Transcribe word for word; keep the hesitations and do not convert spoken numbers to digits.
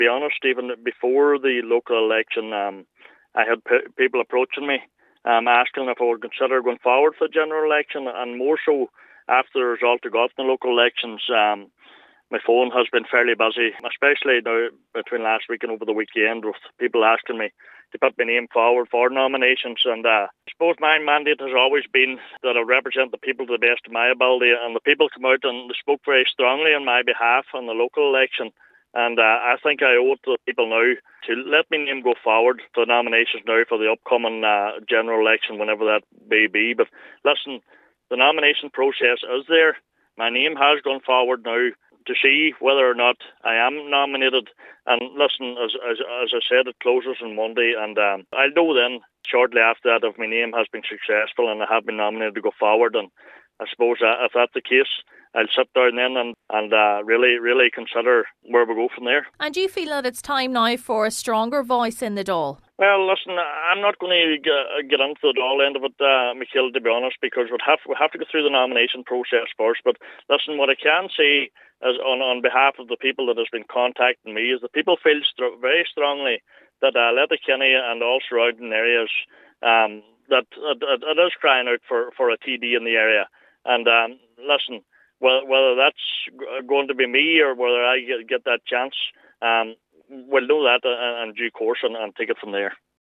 be honest, even before the local election, um, I had p- people approaching me, um, asking if I would consider going forward for the general election, and more so after the result I got in the local elections. Um, my phone has been fairly busy, especially now between last week and over the weekend, with people asking me to put my name forward for nominations. And uh, I suppose my mandate has always been that I represent the people to the best of my ability, and the people come out and they spoke very strongly on my behalf in the local election. And uh, I think I owe it to the people now to let my name go forward for nominations now for the upcoming uh, general election, whenever that may be. But listen, the nomination process is there. My name has gone forward now to see whether or not I am nominated. And listen, as as, as I said, it closes on Monday, and um, I'll know then shortly after that if my name has been successful and I have been nominated to go forward. And I suppose uh, if that's the case, I'll sit down then and, and uh, really, really consider where we go from there. And do you feel that it's time now for a stronger voice in the Dáil? Well, listen, I'm not going to get, get into the Dáil end of it, uh, Michaela, to be honest, because we'd have, we have to go through the nomination process first. But listen, what I can say is on, on behalf of the people that has been contacting me is that people feel str- very strongly that uh, Letterkenny and all surrounding areas, um, that it, it is crying out for, for a T D in the area. And um, listen, whether, whether that's going to be me or whether I get, get that chance, um, we'll know that in due course and, and take it from there.